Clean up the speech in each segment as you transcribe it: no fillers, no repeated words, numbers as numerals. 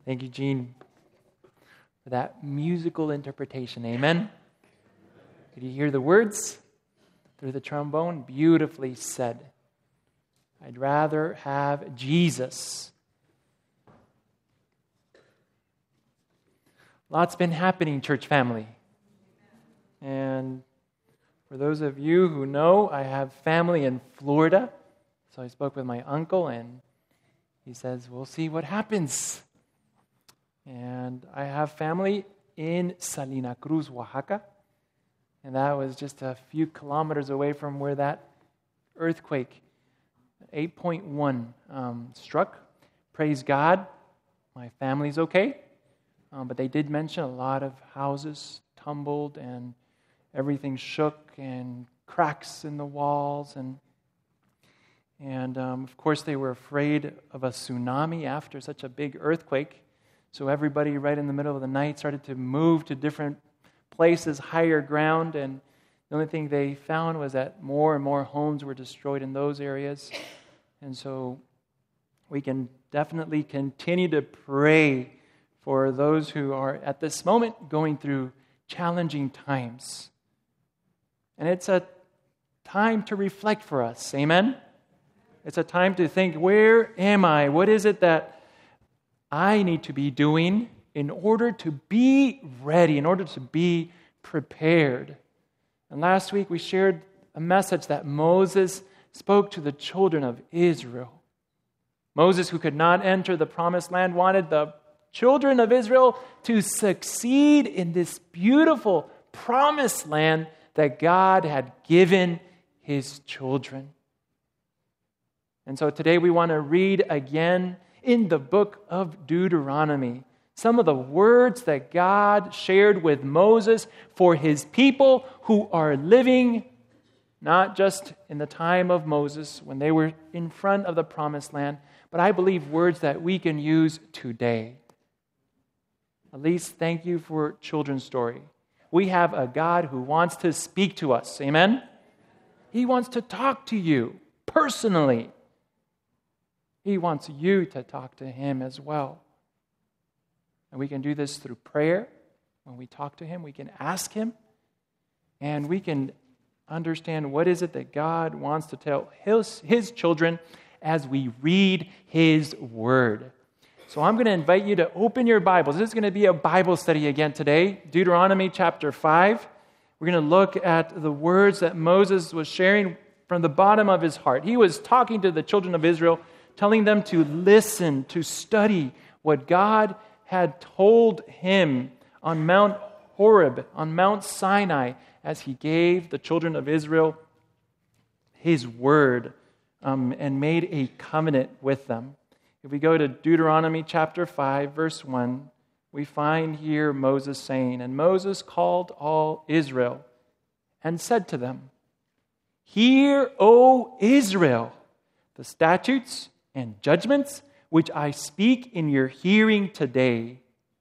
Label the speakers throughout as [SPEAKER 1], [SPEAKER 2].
[SPEAKER 1] Thank you, Gene, for that musical interpretation. Amen? Could you hear the words through the trombone? Beautifully said. I'd rather have Jesus. Lots been happening, church family. And for those of you who know, I have family in Florida. So I spoke with my uncle, and he says, we'll see what happens. And I have family in Salina Cruz, Oaxaca. And that was just a few kilometers away from where that earthquake, 8.1, struck. Praise God, my family's okay. But they did mention a lot of houses tumbled and everything shook and cracks in the walls. And of course, they were afraid of a tsunami after such a big earthquake. So everybody right in the middle of the night started to move to different places, higher ground. And the only thing they found was that more and more homes were destroyed in those areas. And so we can definitely continue to pray for those who are at this moment going through challenging times. And it's a time to reflect for us. Amen? It's a time to think, where am I? What is it that I need to be doing in order to be ready, in order to be prepared? And last week we shared a message that Moses spoke to the children of Israel. Moses, who could not enter the promised land, wanted the children of Israel to succeed in this beautiful promised land that God had given His children. And so today we want to read again in the book of Deuteronomy some of the words that God shared with Moses for His people who are living not just in the time of Moses when they were in front of the promised land, but I believe words that we can use today. At least thank you for Children's Story. We have a God who wants to speak to us. Amen? He wants to talk to you personally. He wants you to talk to Him as well. And we can do this through prayer. When we talk to Him, we can ask Him. And we can understand what is it that God wants to tell His children as we read His Word. So I'm going to invite you to open your Bibles. This is going to be a Bible study again today. Deuteronomy chapter 5. We're going to look at the words that Moses was sharing from the bottom of his heart. He was talking to the children of Israel, telling them to listen, to study what God had told him on Mount Horeb, on Mount Sinai, as He gave the children of Israel His Word and made a covenant with them. If we go to Deuteronomy chapter 5, verse 1, we find here Moses saying, "And Moses called all Israel and said to them, 'Hear, O Israel, the statutes and judgments which I speak in your hearing today,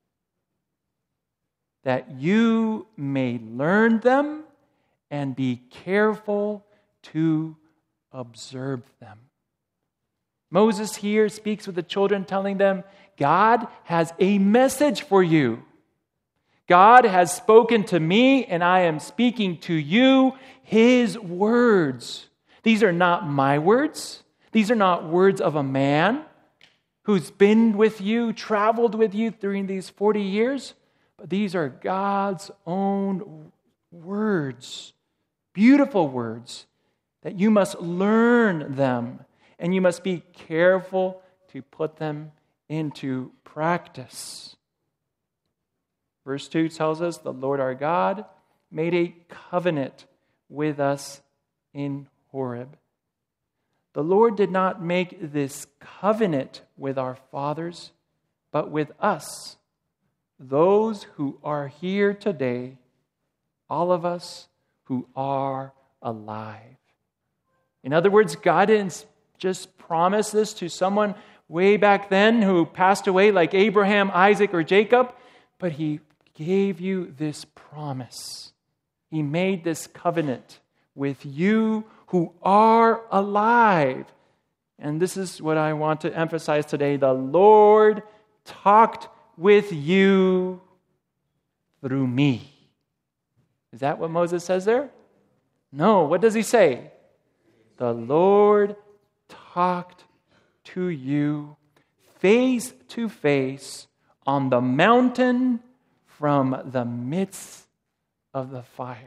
[SPEAKER 1] that you may learn them and be careful to observe them.'" Moses here speaks with the children, telling them, God has a message for you. God has spoken to me, and I am speaking to you His words. These are not my words. These are not words of a man who's been with you, traveled with you during these 40 years. But these are God's own words, beautiful words, that you must learn them, and you must be careful to put them into practice. Verse 2 tells us the Lord our God made a covenant with us in Horeb. The Lord did not make this covenant with our fathers, but with us, those who are here today, all of us who are alive. In other words, God didn't just promise this to someone way back then who passed away like Abraham, Isaac, or Jacob, but He gave you this promise. He made this covenant with you who are alive. And this is what I want to emphasize today. The Lord talked with you through me. Is that what Moses says there? No. What does he say? The Lord talked to you face to face on the mountain from the midst of the fire.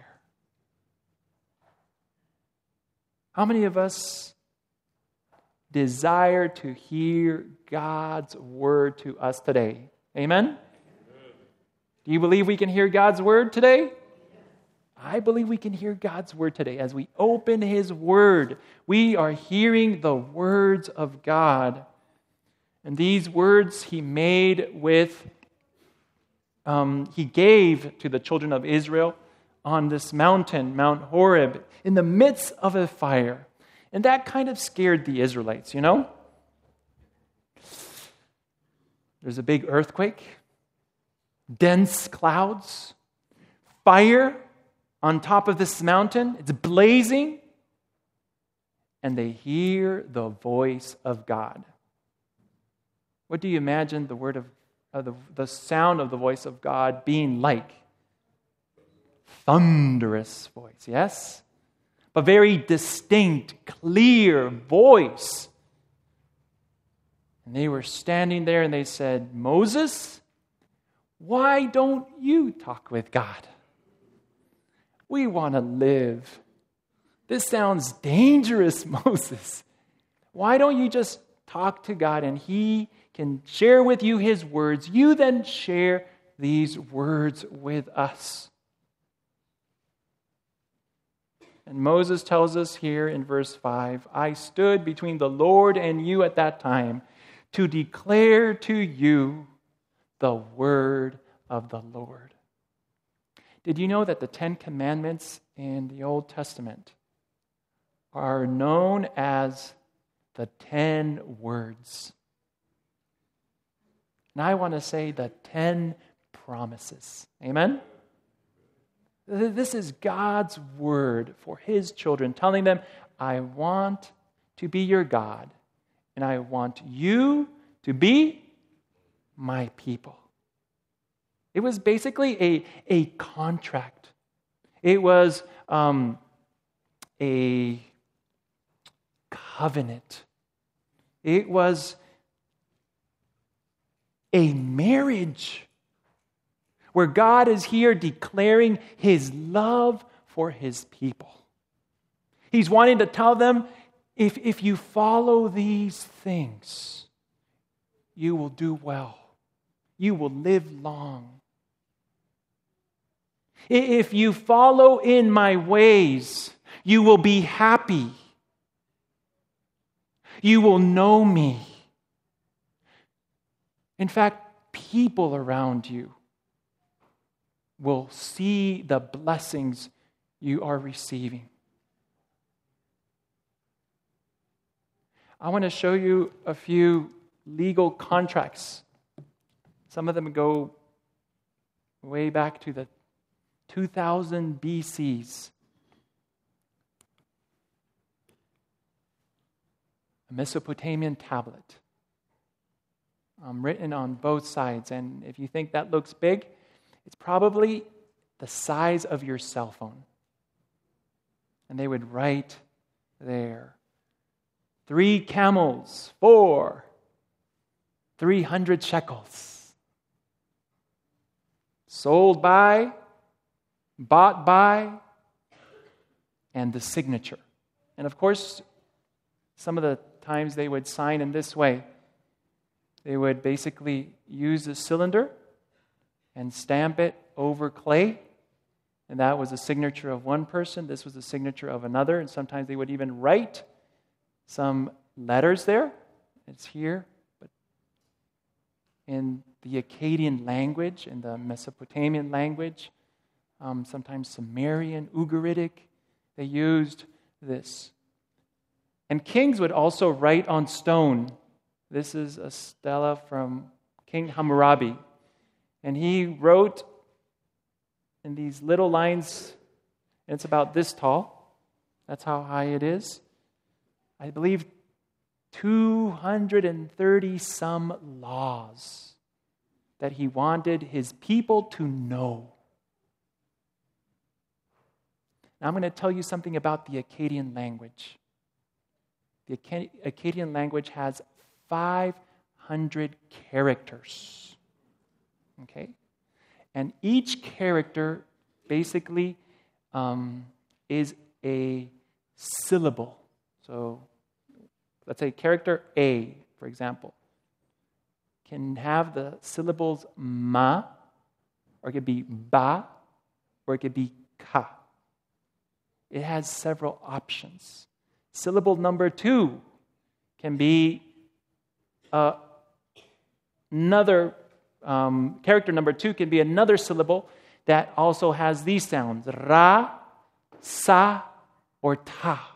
[SPEAKER 1] How many of us desire to hear God's word to us today? Amen? Do you believe we can hear God's word today? I believe we can hear God's word today. As we open His word, we are hearing the words of God. And these words He made He gave to the children of Israel on this mountain, Mount Horeb, in the midst of a fire. And that kind of scared the Israelites, you know? There's a big earthquake, dense clouds, fire on top of this mountain. It's blazing. And they hear the voice of God. What do you imagine the sound of the voice of God being like? Thunderous voice, yes? But very distinct, clear voice. And they were standing there and they said, Moses, why don't you talk with God? We want to live. This sounds dangerous, Moses. Why don't you just talk to God and He can share with you His words? You then share these words with us. And Moses tells us here in verse 5, I stood between the Lord and you at that time to declare to you the word of the Lord. Did you know that the 10 Commandments in the Old Testament are known as the 10 words? And I want to say the 10 promises. Amen? This is God's word for His children, telling them, I want to be your God, and I want you to be my people. It was basically a contract. It was a covenant. It was a marriage where God is here declaring His love for His people. He's wanting to tell them, if you follow these things, you will do well. You will live long. If you follow in my ways, you will be happy. You will know me. In fact, people around you will see the blessings you are receiving. I want to show you a few legal contracts. Some of them go way back to the 2000 BCs. A Mesopotamian tablet, written on both sides. And if you think that looks big, it's probably the size of your cell phone. And they would write there, 3 camels for 300 shekels. Sold by, bought by, and the signature. And of course, some of the times they would sign in this way. They would basically use a cylinder and stamp it over clay. And that was a signature of one person. This was the signature of another. And sometimes they would even write some letters there. It's here. But in the Akkadian language, in the Mesopotamian language, sometimes Sumerian, Ugaritic, they used this. And kings would also write on stone. This is a stela from King Hammurabi. And he wrote in these little lines, and it's about this tall. That's how high it is. I believe 230 some laws that he wanted his people to know. Now I'm going to tell you something about the Akkadian language. The Akkadian language has 500 characters. Okay? And each character basically is a syllable. So let's say character A, for example, can have the syllables ma, or it could be ba, or it could be ka. It has several options. Syllable number 2 can be another, character number 2 can be another syllable that also has these sounds, ra, sa, or ta.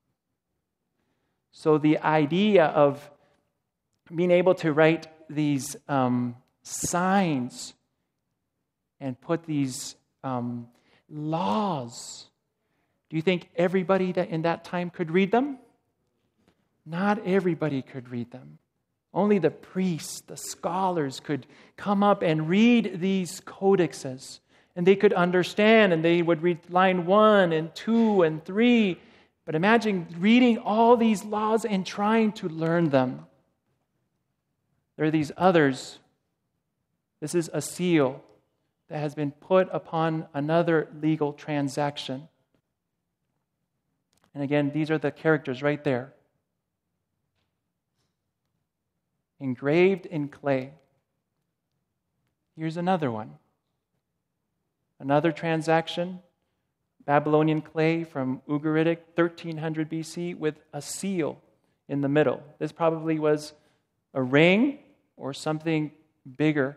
[SPEAKER 1] So the idea of being able to write these signs and put these laws, do you think everybody that in that time could read them? Not everybody could read them. Only the priests, the scholars could come up and read these codexes. And they could understand, and they would read line 1 and 2 and 3. But imagine reading all these laws and trying to learn them. There are these others. This is a seal that has been put upon another legal transaction. And again, these are the characters right there. Engraved in clay. Here's another one. Another transaction, Babylonian clay from Ugaritic, 1300 BC, with a seal in the middle. This probably was a ring or something bigger.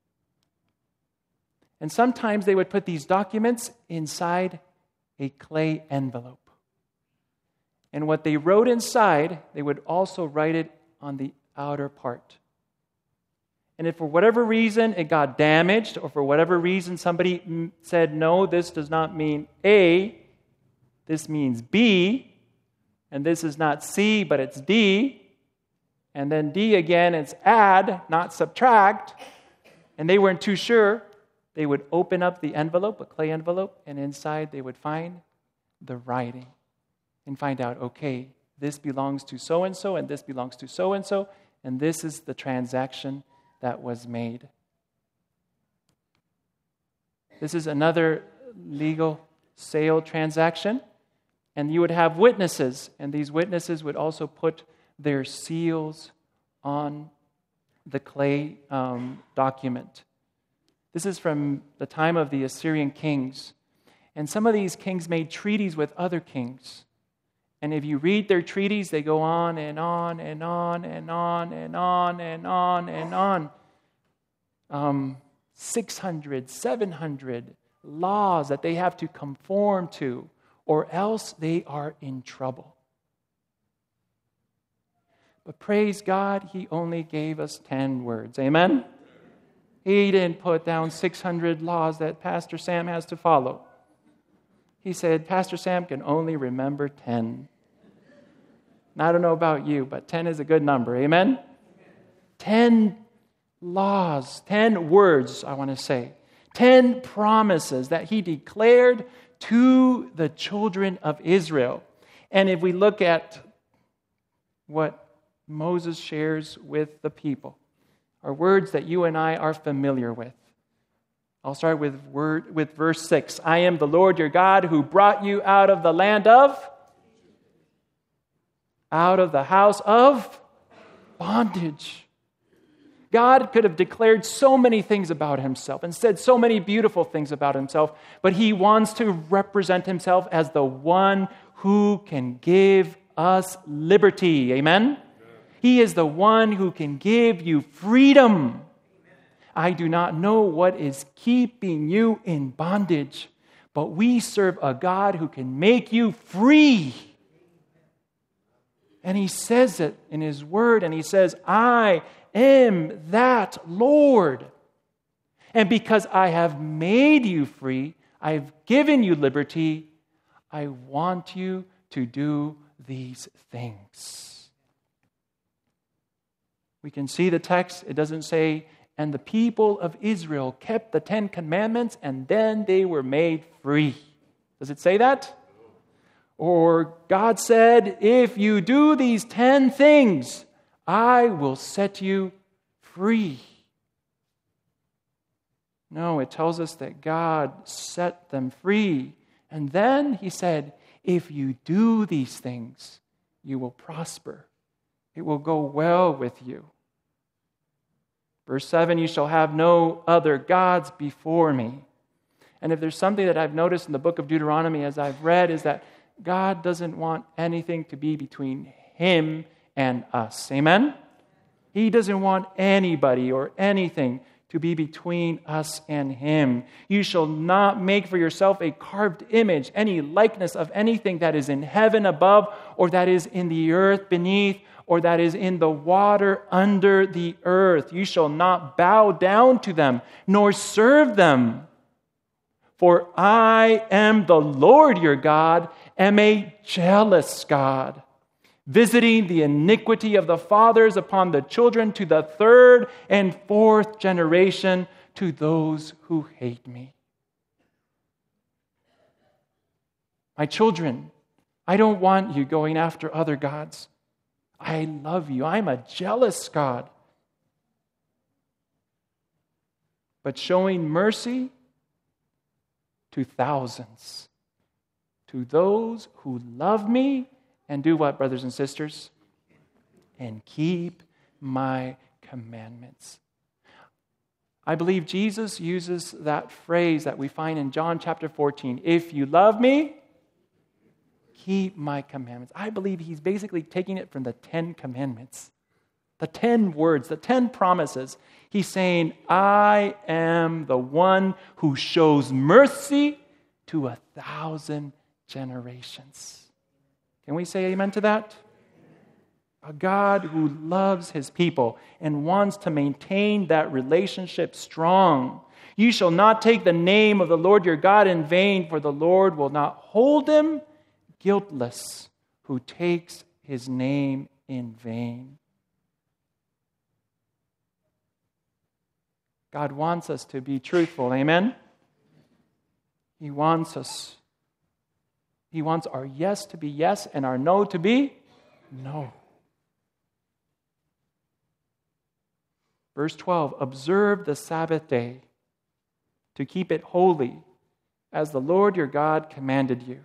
[SPEAKER 1] And sometimes they would put these documents inside a clay envelope. And what they wrote inside, they would also write it on the outer part. And if for whatever reason it got damaged, or for whatever reason somebody said, no, this does not mean A, this means B, and this is not C, but it's D, and then D again, it's add, not subtract, and they weren't too sure, they would open up the envelope, a clay envelope, and inside they would find the writing and find out, okay, this belongs to so-and-so, and this belongs to so-and-so, and this is the transaction that was made. This is another legal sale transaction, and you would have witnesses, and these witnesses would also put their seals on the clay document. This is from the time of the Assyrian kings, and some of these kings made treaties with other kings. And if you read their treaties, they go on and on and on and on and on and on and on. 600, 700 laws that they have to conform to, or else they are in trouble. But praise God, He only gave us 10 words. Amen? He didn't put down 600 laws that Pastor Sam has to follow. He said, Pastor Sam can only remember 10. And I don't know about you, but 10 is a good number. Amen? 10 laws, 10 words, I want to say. 10 promises that He declared to the children of Israel. And if we look at what Moses shares with the people, are words that you and I are familiar with. I'll start with verse 6. I am the Lord your God who brought you out of the land of, out of the house of bondage. God could have declared so many things about Himself and said so many beautiful things about Himself, but He wants to represent Himself as the one who can give us liberty. Amen? He is the one who can give you freedom. I do not know what is keeping you in bondage, but we serve a God who can make you free. And He says it in His Word, and He says, I am that Lord. And because I have made you free, I've given you liberty, I want you to do these things. We can see the text. It doesn't say, And the people of Israel kept the 10 commandments, and then they were made free. Does it say that? Or God said, if you do these 10 things, I will set you free. No, it tells us that God set them free. And then he said, if you do these things, you will prosper. It will go well with you. Verse 7, you shall have no other gods before me. And if there's something that I've noticed in the book of Deuteronomy as I've read, is that God doesn't want anything to be between him and us. Amen? He doesn't want anybody or anything to be between us and him. You shall not make for yourself a carved image, any likeness of anything that is in heaven above, or that is in the earth beneath, or that is in the water under the earth. You shall not bow down to them, nor serve them. For I am the Lord your God, am a jealous God, visiting the iniquity of the fathers upon the children to the third and fourth generation, to those who hate me. My children, I don't want you going after other gods. I love you. I'm a jealous God. But showing mercy to thousands, to those who love me and do what, brothers and sisters? And keep my commandments. I believe Jesus uses that phrase that we find in John chapter 14. If you love me, keep my commandments. I believe he's basically taking it from the 10 commandments. The 10 words, the 10 promises. He's saying, I am the one who shows mercy to 1,000 generations. Can we say amen to that? A God who loves his people and wants to maintain that relationship strong. You shall not take the name of the Lord your God in vain, for the Lord will not hold him guiltless who takes his name in vain. God wants us to be truthful, amen? He wants our yes to be yes and our no to be no. Verse 12, observe the Sabbath day to keep it holy as the Lord your God commanded you.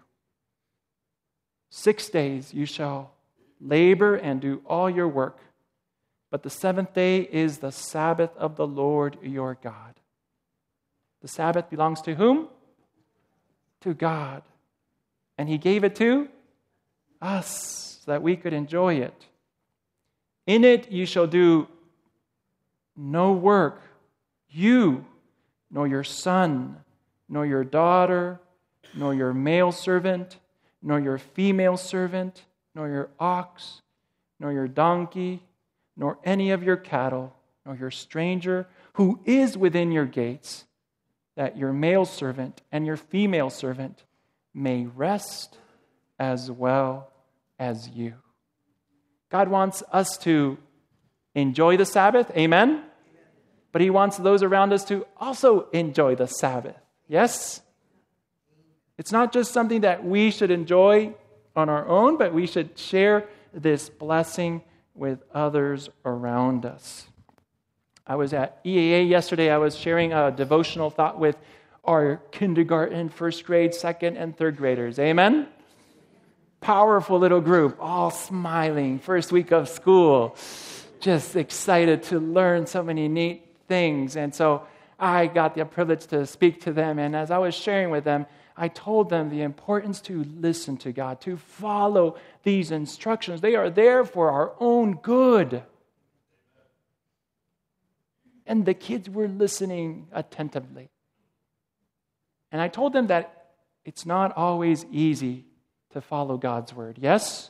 [SPEAKER 1] 6 days you shall labor and do all your work, but the seventh day is the Sabbath of the Lord your God. The Sabbath belongs to whom? To God. And he gave it to us so that we could enjoy it. In it you shall do no work, you, nor your son, nor your daughter, nor your male servant, nor your female servant, nor your ox, nor your donkey, nor any of your cattle, nor your stranger who is within your gates, that your male servant and your female servant may rest as well as you. God wants us to enjoy the Sabbath, amen? But he wants those around us to also enjoy the Sabbath, yes? It's not just something that we should enjoy on our own, but we should share this blessing with others around us. I was at EAA yesterday. I was sharing a devotional thought with our kindergarten, first grade, second, and third graders. Amen? Powerful little group, all smiling. First week of school. Just excited to learn so many neat things. And so I got the privilege to speak to them. And as I was sharing with them, I told them the importance to listen to God, to follow these instructions. They are there for our own good. And the kids were listening attentively. And I told them that it's not always easy to follow God's word. Yes?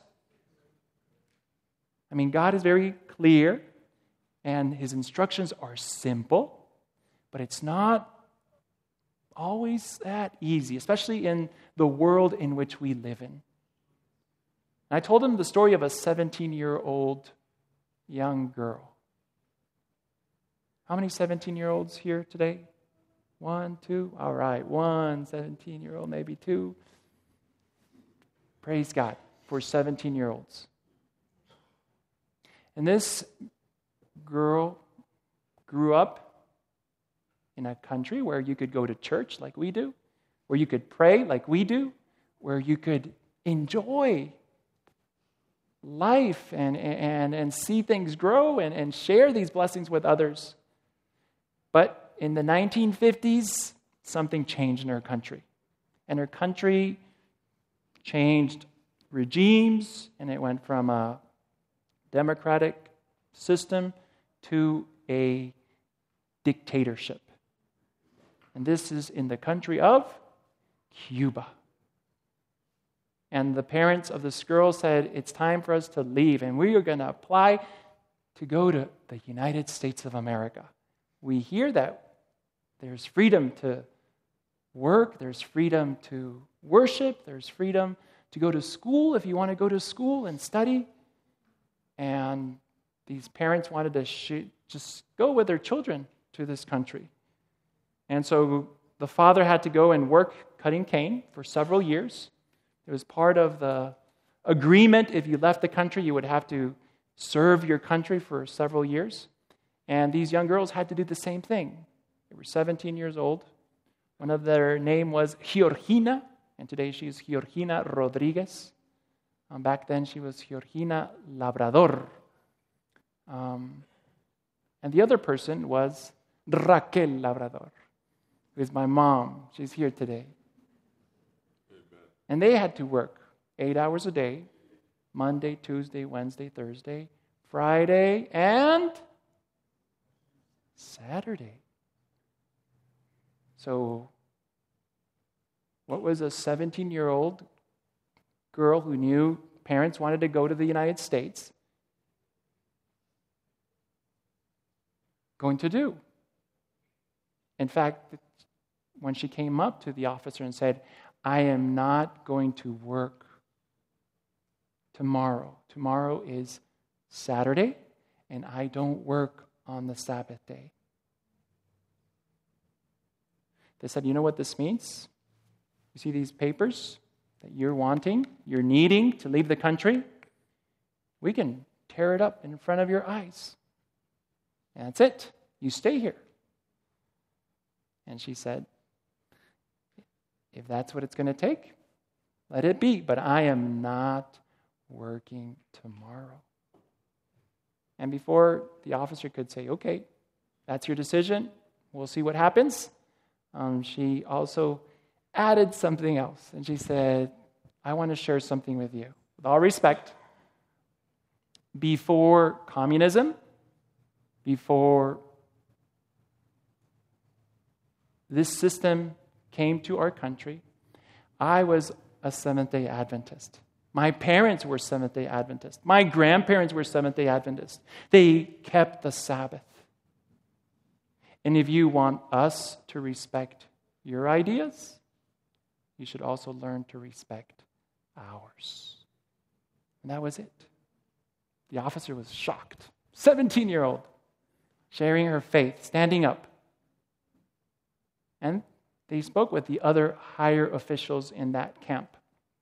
[SPEAKER 1] I mean, God is very clear, and his instructions are simple, but it's not always that easy, especially in the world in which we live in. And I told them the story of a 17-year-old young girl. How many 17-year-olds here today? 1, 2? All right, 1 17-year-old, maybe 2. Praise God for 17-year-olds. And this girl grew up in a country where you could go to church like we do, where you could pray like we do, where you could enjoy life and see things grow and share these blessings with others. But in the 1950s, something changed in her country. And her country changed regimes, and it went from a democratic system to a dictatorship. And this is in the country of Cuba. And the parents of this girl said, it's time for us to leave, and we are going to apply to go to the United States of America. We hear that there's freedom to work, there's freedom to worship, there's freedom to go to school if you want to go to school and study. And these parents wanted to just go with their children to this country. And so the father had to go and work cutting cane for several years. It was part of the agreement. If you left the country, you would have to serve your country for several years. And these young girls had to do the same thing. They were 17 years old. One of their name was Georgina, and today she's Georgina Rodriguez. Back then she was Georgina Labrador. And the other person was Raquel Labrador, who is my mom. She's here today. And they had to work 8 hours a day, Monday, Tuesday, Wednesday, Thursday, Friday, and Saturday. So, what was a 17-year-old girl who knew parents wanted to go to the United States going to do? In fact, when she came up to the officer and said, I am not going to work tomorrow. Tomorrow is Saturday, and I don't work on the Sabbath day. They said, you know what this means? You see these papers that you're wanting, you're needing to leave the country? We can tear it up in front of your eyes. And that's it. You stay here. And she said, if that's what it's going to take, let it be. But I am not working tomorrow. And before the officer could say, okay, that's your decision, we'll see what happens, she also added something else. And she said, I want to share something with you. With all respect, before communism, before this system came to our country, I was a Seventh-day Adventist. My parents were Seventh-day Adventists. My grandparents were Seventh-day Adventists. They kept the Sabbath. And if you want us to respect your ideas, you should also learn to respect ours. And that was it. The officer was shocked. 17-year-old, sharing her faith, standing up. And they spoke with the other higher officials in that camp.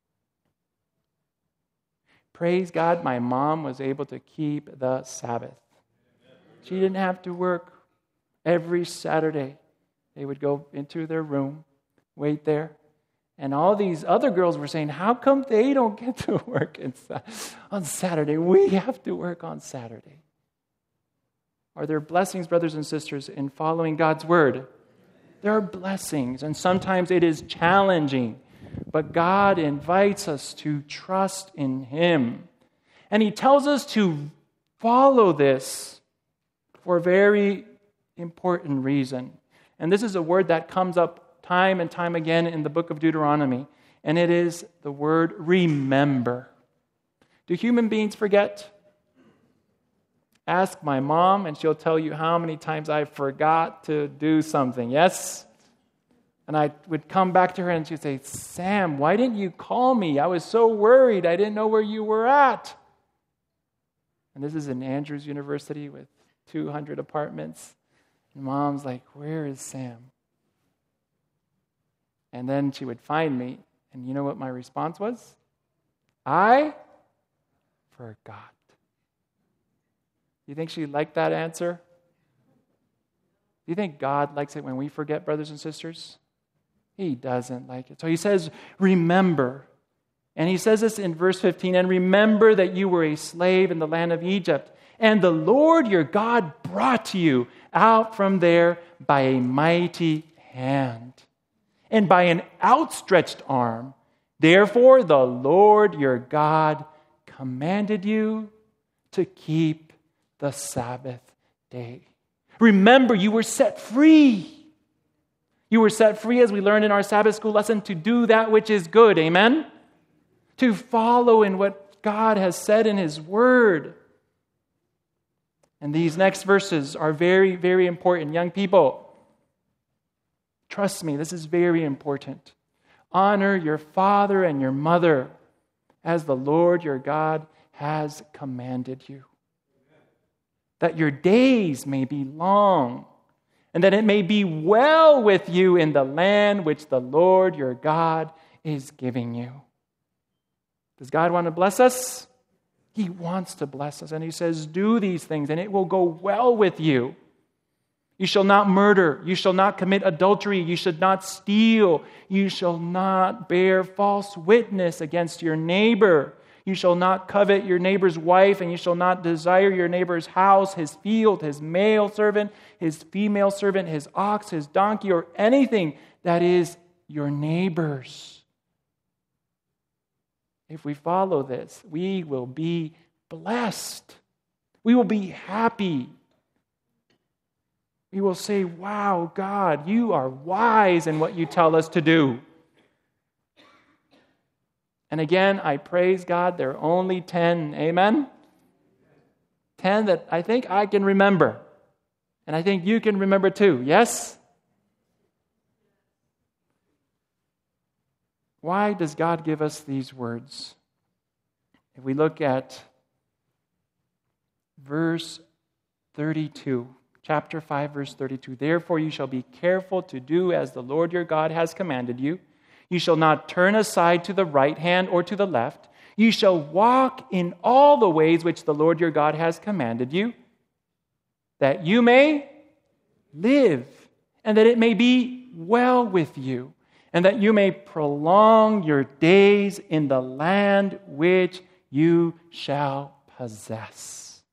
[SPEAKER 1] Praise God, my mom was able to keep the Sabbath. She didn't have to work every Saturday. They would go into their room, wait there. And all these other girls were saying, how come they don't get to work on Saturday? We have to work on Saturday. Are there blessings, brothers and sisters, in following God's word? There are blessings, and sometimes it is challenging. But God invites us to trust in Him. And He tells us to follow this for a very important reason. And this is a word that comes up time and time again in the book of Deuteronomy. And it is the word remember. Do human beings forget? Ask my mom and she'll tell you how many times I forgot to do something. Yes? And I would come back to her and she'd say, Sam, why didn't you call me? I was so worried. I didn't know where you were at. And this is in Andrews University with 200 apartments. And Mom's like, where is Sam? And then she would find me, and you know what my response was? I forgot. You think she liked that answer? Do you think God likes it when we forget, brothers and sisters? He doesn't like it. So he says, remember. And he says this in verse 15, and remember that you were a slave in the land of Egypt, and the Lord your God brought you out from there by a mighty hand and by an outstretched arm. Therefore, the Lord your God commanded you to keep the Sabbath day. Remember, you were set free. You were set free, as we learned in our Sabbath school lesson, to do that which is good. Amen? To follow in what God has said in His Word. And these next verses are very, very important. Young people, trust me, this is very important. Honor your father and your mother as the Lord your God has commanded you. That your days may be long, and that it may be well with you in the land which the Lord your God is giving you. Does God want to bless us? He wants to bless us, and He says, do these things, and it will go well with you. You shall not murder. You shall not commit adultery. You should not steal. You shall not bear false witness against your neighbor. You shall not covet your neighbor's wife, and you shall not desire your neighbor's house, his field, his male servant, his female servant, his ox, his donkey, or anything that is your neighbor's. If we follow this, we will be blessed. We will be happy. We will say, wow, God, you are wise in what you tell us to do. And again, I praise God, there are only 10, amen? 10 that I think I can remember. And I think you can remember too, yes? Why does God give us these words? If we look at verse 32, chapter 5, verse 32, therefore you shall be careful to do as the Lord your God has commanded you. You shall not turn aside to the right hand or to the left. You shall walk in all the ways which the Lord your God has commanded you, that you may live, and that it may be well with you, and that you may prolong your days in the land which you shall possess.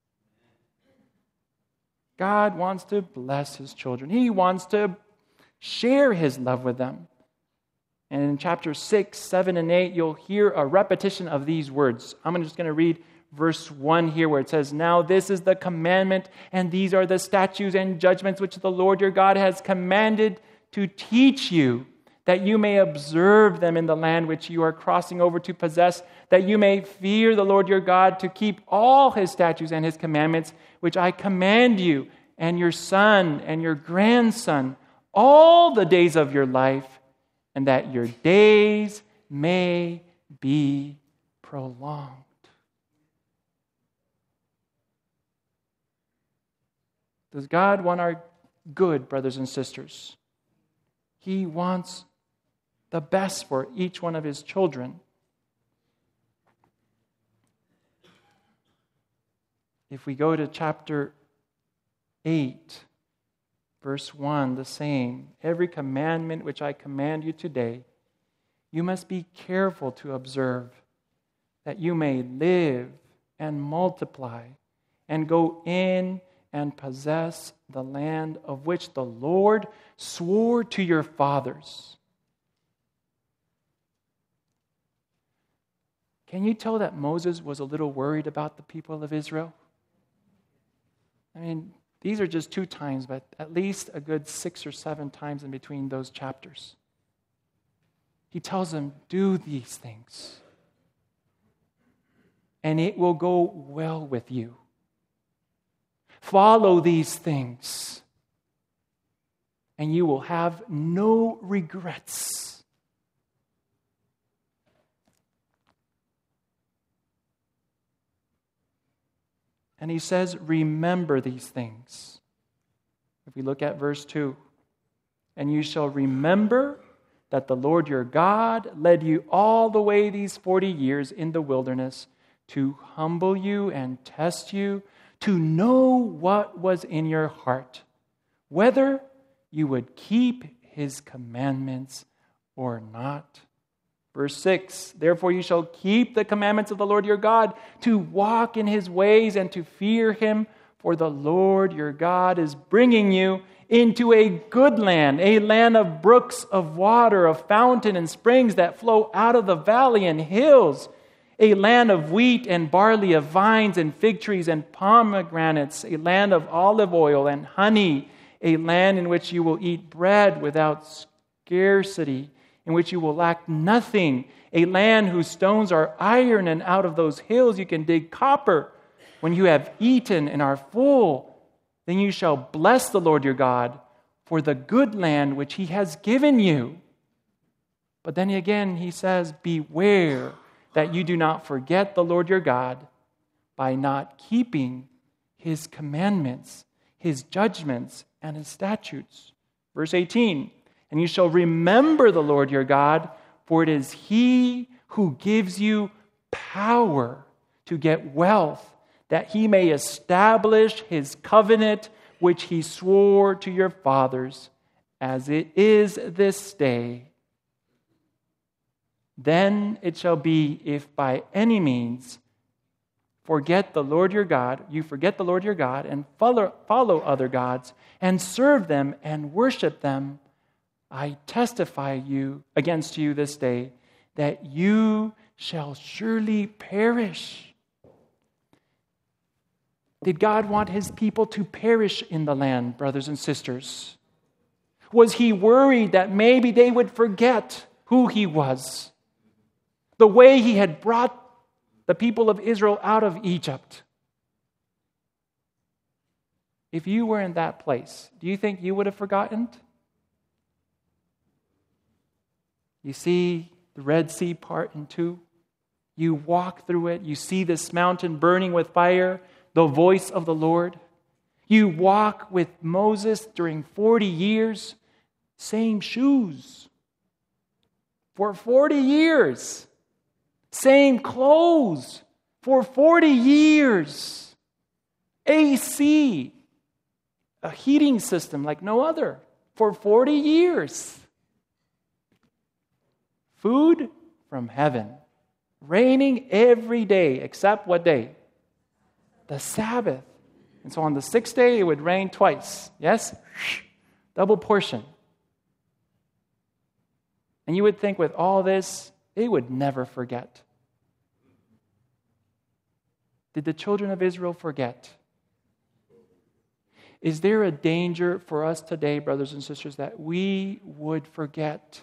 [SPEAKER 1] God wants to bless His children. He wants to share His love with them. And in chapter 6, 7, and 8, you'll hear a repetition of these words. I'm just going to read verse 1 here where it says, now this is the commandment, and these are the statutes and judgments which the Lord your God has commanded to teach you, that you may observe them in the land which you are crossing over to possess, that you may fear the Lord your God to keep all His statutes and His commandments, which I command you and your son and your grandson all the days of your life, and that your days may be prolonged. Does God want our good, brothers and sisters? He wants the best for each one of His children. If we go to chapter 8, verse 1, the same. Every commandment which I command you today, you must be careful to observe, that you may live and multiply and go in and possess the land of which the Lord swore to your fathers. Can you tell that Moses was a little worried about the people of Israel? I mean, these are just 2 times, but at least a good 6 or 7 times in between those chapters. He tells them, do these things, and it will go well with you. Follow these things, and you will have no regrets. And he says, remember these things. If we look at verse 2, and you shall remember that the Lord your God led you all the way these 40 years in the wilderness to humble you and test you, to know what was in your heart, whether you would keep his commandments or not. Verse 6, therefore you shall keep the commandments of the Lord your God, to walk in his ways and to fear him, for the Lord your God is bringing you into a good land, a land of brooks of water, of fountain and springs that flow out of the valley and hills, a land of wheat and barley, of vines and fig trees and pomegranates, a land of olive oil and honey, a land in which you will eat bread without scarcity, in which you will lack nothing, a land whose stones are iron, and out of those hills you can dig copper. When you have eaten and are full, then you shall bless the Lord your God for the good land which he has given you. But then again he says, beware that you do not forget the Lord your God by not keeping his commandments, his judgments, and his statutes. Verse 18, and you shall remember the Lord your God, for it is he who gives you power to get wealth, that he may establish his covenant, which he swore to your fathers, as it is this day. Then it shall be, if by any means you forget the Lord your God, and follow other gods, and serve them and worship them, I testify against you this day, that you shall surely perish. Did God want his people to perish in the land, brothers and sisters? Was he worried that maybe they would forget who he was? The way he had brought the people of Israel out of Egypt. If you were in that place, do you think you would have forgotten? You see the Red Sea part in two. You walk through it. You see this mountain burning with fire, the voice of the Lord. You walk with Moses during 40 years, same shoes. For 40 years. Same clothes. For 40 years. AC. A heating system like no other. For 40 years. Food from heaven, raining every day, except what day? The Sabbath. And so on the 6th day, it would rain twice. Yes? Double portion. And you would think with all this, they would never forget. Did the children of Israel forget? Is there a danger for us today, brothers and sisters, that we would forget?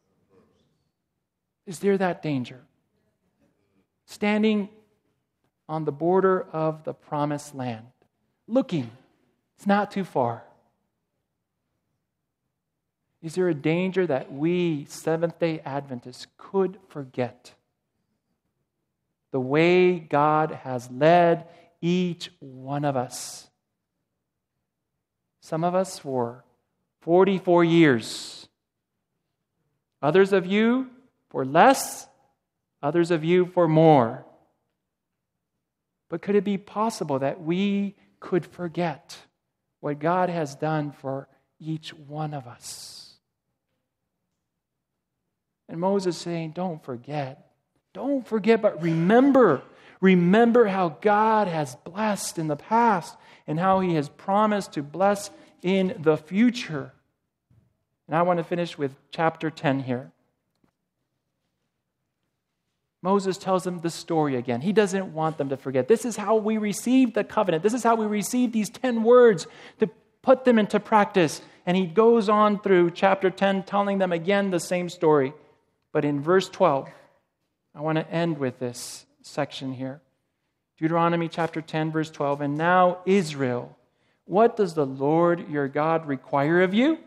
[SPEAKER 1] Is there that danger? Standing on the border of the promised land, looking, it's not too far. Is there a danger that we, Seventh-day Adventists, could forget the way God has led each one of us? Some of us for 44 years. Others of you for less, others of you for more. But could it be possible that we could forget what God has done for each one of us? And Moses is saying, don't forget. Don't forget, but remember. Remember how God has blessed in the past and how he has promised to bless in the future. And I want to finish with chapter 10 here. Moses tells them the story again. He doesn't want them to forget. This is how we received the covenant. This is how we received these 10 words to put them into practice. And he goes on through chapter 10 telling them again the same story. But in verse 12, I want to end with this section here. Deuteronomy chapter 10, verse 12. And now, Israel, what does the Lord your God require of you?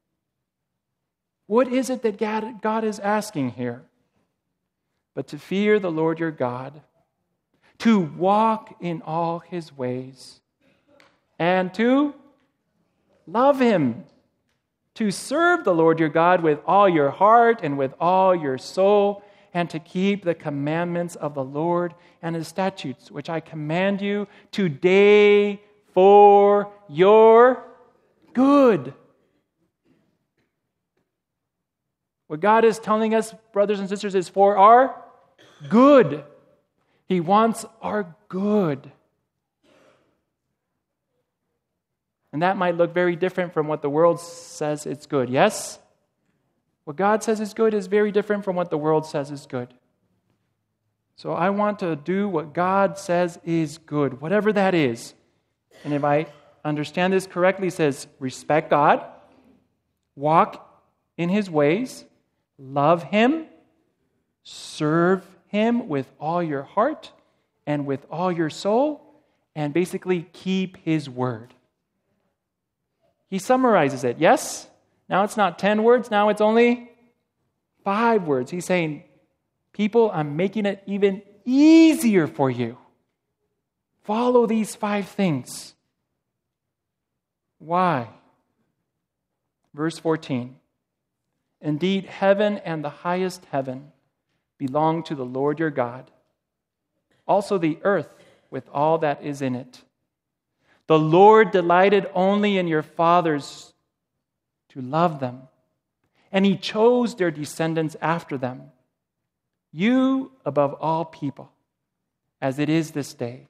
[SPEAKER 1] What is it that God is asking here? But to fear the Lord your God, to walk in all his ways, and to Love Him. To serve the Lord your God with all your heart and with all your soul, and to keep the commandments of the Lord and His statutes, which I command you today for your good. What God is telling us, brothers and sisters, is for our good. He wants our good. And that might look very different from what the world says it's good, yes? What God says is good is very different from what the world says is good. So I want to do what God says is good, whatever that is. And if I understand this correctly, it says respect God, walk in His ways, love Him, serve Him with all your heart and with all your soul, and basically keep His word. He summarizes it, yes? Now it's not 10 words, now it's only 5 words. He's saying, people, I'm making it even easier for you. Follow these 5 things. Why? Verse 14. Indeed, heaven and the highest heaven belong to the Lord your God. Also the earth with all that is in it. The Lord delighted only in your fathers to love them, and He chose their descendants after them, you above all people, as it is this day.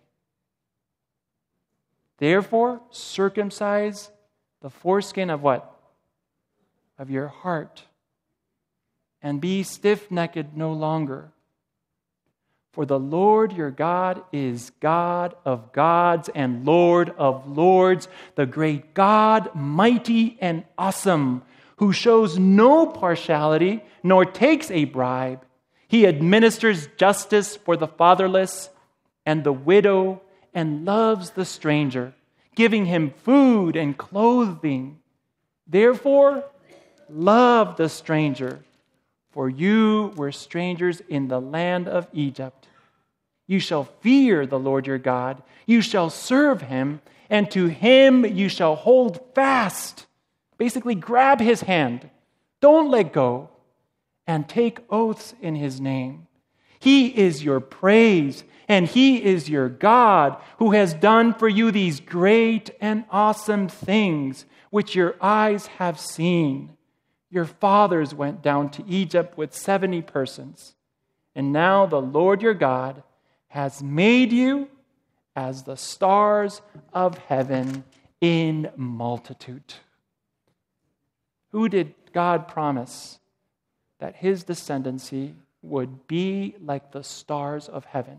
[SPEAKER 1] Therefore, circumcise the foreskin of what? Of your heart, and be stiff-necked no longer. For the Lord your God is God of gods and Lord of lords, the great God, mighty and awesome, who shows no partiality nor takes a bribe. He administers justice for the fatherless and the widow and loves the stranger, giving him food and clothing. Therefore, love the stranger, for you were strangers in the land of Egypt. You shall fear the Lord your God. You shall serve Him, and to Him you shall hold fast. Basically, grab His hand. Don't let go. And take oaths in His name. He is your praise, and He is your God, who has done for you these great and awesome things, which your eyes have seen. Your fathers went down to Egypt with 70 persons, and now the Lord your God has made you as the stars of heaven in multitude. Who did God promise that His descendancy would be like the stars of heaven?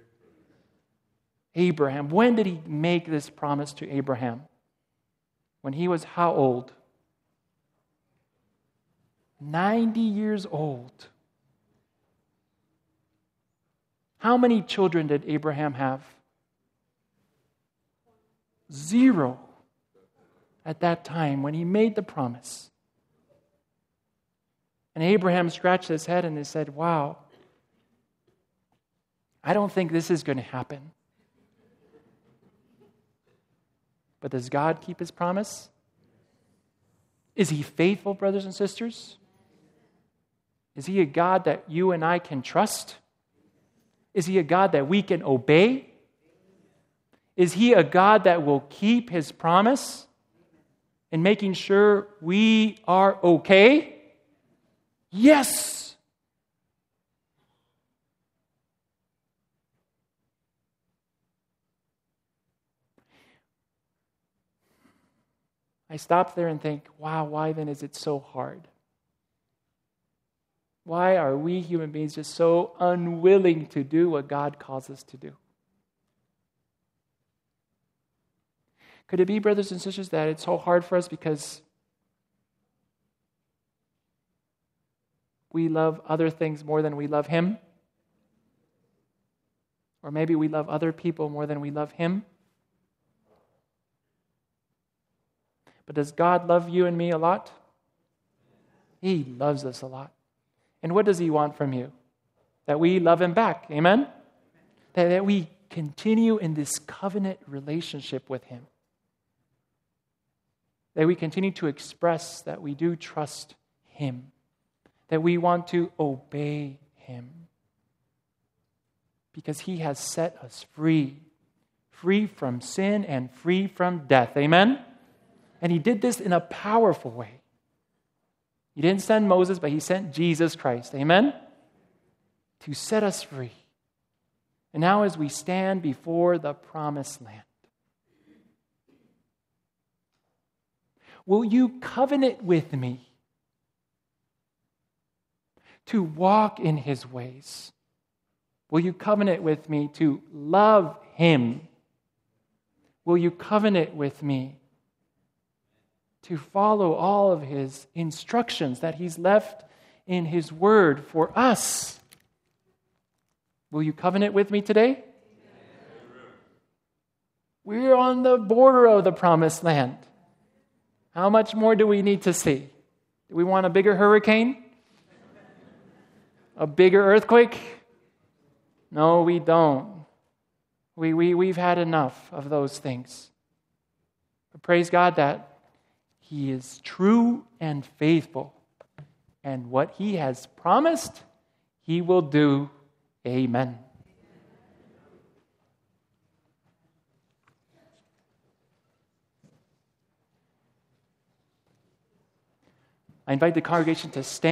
[SPEAKER 1] Abraham. When did He make this promise to Abraham? When he was how old? 90 years old. How many children did Abraham have? 0 at that time when he made the promise. And Abraham scratched his head and he said, wow, I don't think this is going to happen. But does God keep His promise? Is He faithful, brothers and sisters? Is He a God that you and I can trust? Is He a God that we can obey? Is He a God that will keep His promise in making sure we are okay? Yes! I stop there and think, wow, why then is it so hard? Why are we human beings just so unwilling to do what God calls us to do? Could it be, brothers and sisters, that it's so hard for us because we love other things more than we love Him? Or maybe we love other people more than we love Him? But does God love you and me a lot? He loves us a lot. And what does He want from you? That we love Him back. Amen? That we continue in this covenant relationship with Him. that we continue to express that we do trust Him, that we want to obey Him, because He has set us free from sin and free from death. Amen? And He did this in a powerful way. He didn't send Moses, but He sent Jesus Christ. Amen? To set us free. And now as we stand before the promised land, will you covenant with me to walk in His ways? Will you covenant with me to love Him? Will you covenant with me to follow all of His instructions that He's left in His Word for us? Will you covenant with me today? We're on the border of the promised land. How much more do we need to see? Do we want a bigger hurricane? A bigger earthquake? No, we don't. We've had enough of those things. But praise God that He is true and faithful. And what He has promised, He will do. Amen. I invite the congregation to stand.